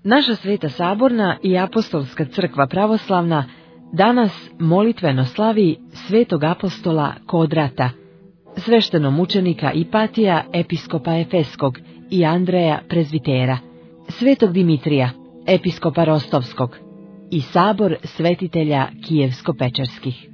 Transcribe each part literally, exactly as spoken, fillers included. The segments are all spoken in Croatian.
Naša Sveta Saborna i Apostolska crkva pravoslavna danas molitveno slavi svetog apostola Kodrata, sveštenomučenika Ipatija, episkopa Efeskog i Andreja prezvitera, svetog Dimitrija, episkopa Rostovskog i sabor svetitelja Kijevsko-Pečerskih.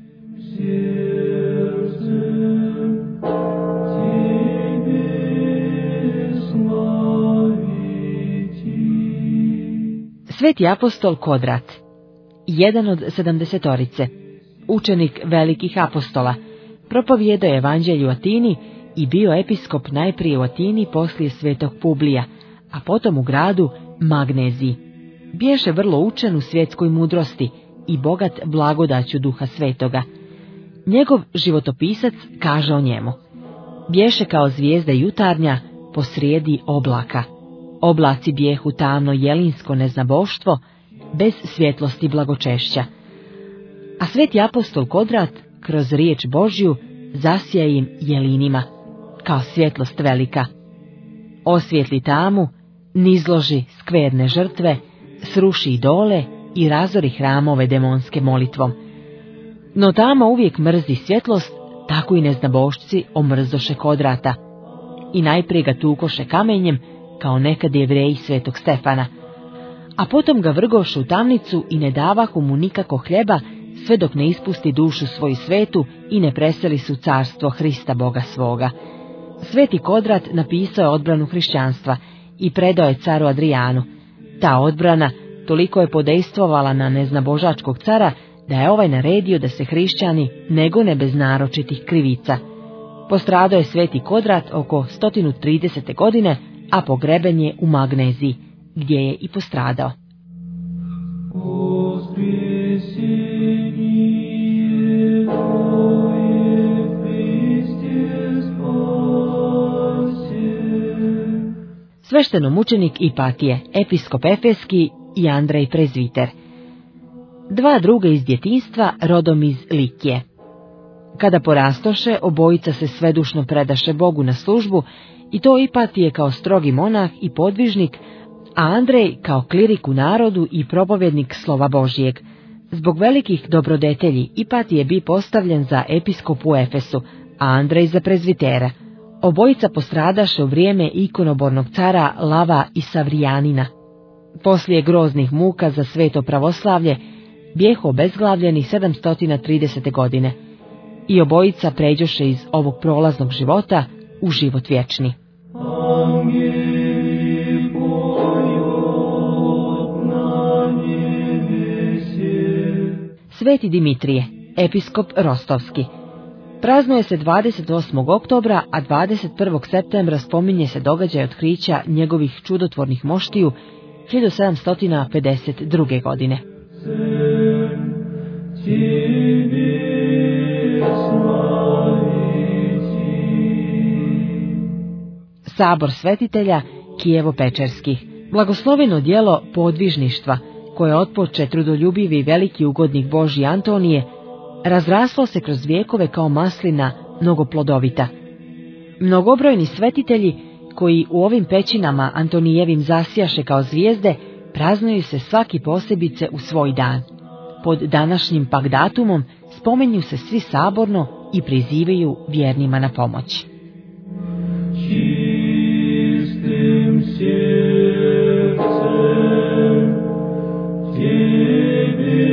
Sveti apostol Kodrat, jedan od sedamdesetorice, učenik velikih apostola, propovijedao je evanđelje u Atini i bio episkop najprije u Atini poslije svetog Publija, a potom u gradu Magneziji. Biješe vrlo učen u svjetskoj mudrosti i bogat blagodaću Duha Svetoga. Njegov životopisac kaže o njemu: biješe kao zvijezda jutarnja posrijedi oblaka. Oblaci bijehu tamno jelinsko neznaboštvo, bez svjetlosti blagočešća. A sveti apostol Kodrat kroz riječ Božju zasija im jelinima, kao svjetlost velika. Osvijetli tamu, nizloži skverne žrtve, sruši idole i razori hramove demonske molitvom. No tama uvijek mrzi svjetlost, tako i neznabošci omrzoše Kodrata. I najprije ga tukoše kamenjem, kao nekad Jevreji svetog Stefana, a potom ga vrgoše u tamnicu i ne davahu mu nikako hljeba, sve dok ne ispusti dušu svoju svetu i ne preseli su carstvo Hrista Boga svoga. Sveti Kodrat napisao je odbranu hrišćanstva i predao je caru Adrijanu. Ta odbrana toliko je podejstvovala na neznabožačkog cara, da je ovaj naredio da se hrišćani ne gone bez naročitih krivica. Postradao je sveti Kodrat oko sto tridesete godine, a pogreben je u Magneziji, gdje je i postradao. Sveštenomučenik Ipatije, episkop Efeski i Andrej prezviter. Dva druga iz djetinjstva, rodom iz Likije. Kada porastoše, obojica se svedušno predaše Bogu na službu, i to Ipatije kao strogi monah i podvižnik, a Andrej kao klirik u narodu i propovjednik slova Božijeg. Zbog velikih dobrodetelji Ipatije bi postavljen za episkop u Efesu, a Andrej za prezvitera. Obojica postradaše u vrijeme ikonobornog cara Lava i Savrijanina. Poslije groznih muka za sveto pravoslavlje bijehu obezglavljeni sedamsto tridesete godine. I obojica pređoše iz ovog prolaznog života u život vječni. Sveti Dimitrije, episkop Rostovski. Praznuje se dvadeset osmog oktobra, a dvadeset prvog septembra spominje se događaj otkrića njegovih čudotvornih moštiju hiljadu sedamsto pedeset druge. godine. Sabor svetitelja Kijevo-Pečerskih. Blagosloveno djelo podvižništva, koje otpoče trudoljubivi i veliki ugodnik Božji Antonije, razraslo se kroz vijekove kao maslina mnogoplodovita. Mnogobrojni svetitelji, koji u ovim pećinama Antonijevim zasjaše kao zvijezde, praznuju se svaki posebice u svoj dan. Pod današnjim pak datumom spomenju se svi saborno i prizivaju vjernima na pomoć. Čistim srcem Tebe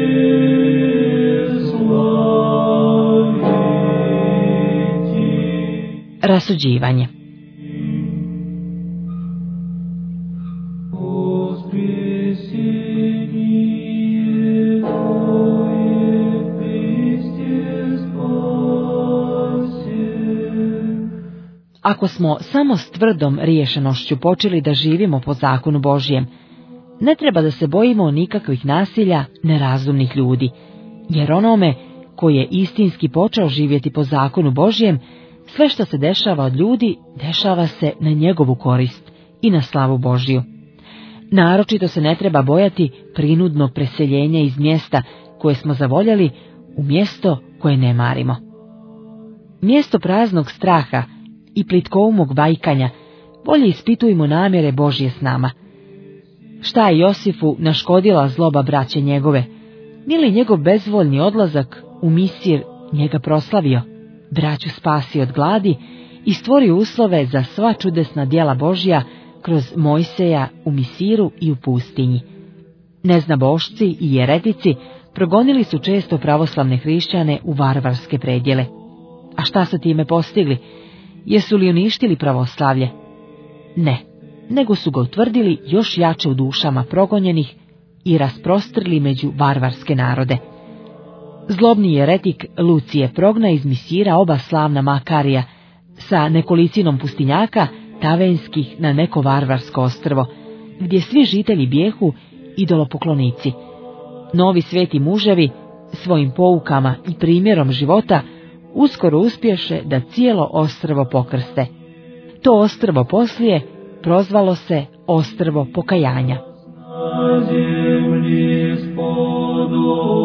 slaviti. Rasuđivanje. Ako smo samo s tvrdom riješenošću počeli da živimo po zakonu Božjem, ne treba da se bojimo nikakvih nasilja nerazumnih ljudi, jer onome koji je istinski počeo živjeti po zakonu Božjem, sve što se dešava od ljudi, dešava se na njegovu korist i na slavu Božju. Naročito se ne treba bojati prinudnog preseljenja iz mjesta koje smo zavoljeli u mjesto koje ne marimo. Mjesto praznog straha i plitkoumog vajkanja, bolje ispitujmo namjere Božje s nama. Šta je Josifu naškodila zloba braće njegove? Nije li njegov bezvoljni odlazak u Misir njega proslavio, braću spasi od gladi i stvorio uslove za sva čudesna djela Božja kroz Mojseja u Misiru i u pustinji? Neznabošci i jeretici progonili su često pravoslavne hrišćane u varvarske predjele. A šta su time postigli? Jesu li uništili pravoslavlje? Ne, nego su ga utvrdili još jače u dušama progonjenih i rasprostrli među varvarske narode. Zlobni jeretik Lucije progna iz Misira oba slavna Makarija sa nekolicinom pustinjaka tavenskih na neko varvarsko ostrvo, gdje svi žitelji bijehu idolopoklonici. Novi sveti muževi svojim poukama i primjerom života uskoro uspješe da cijelo ostrvo pokrste. To ostrvo poslije prozvalo se ostrvo pokajanja.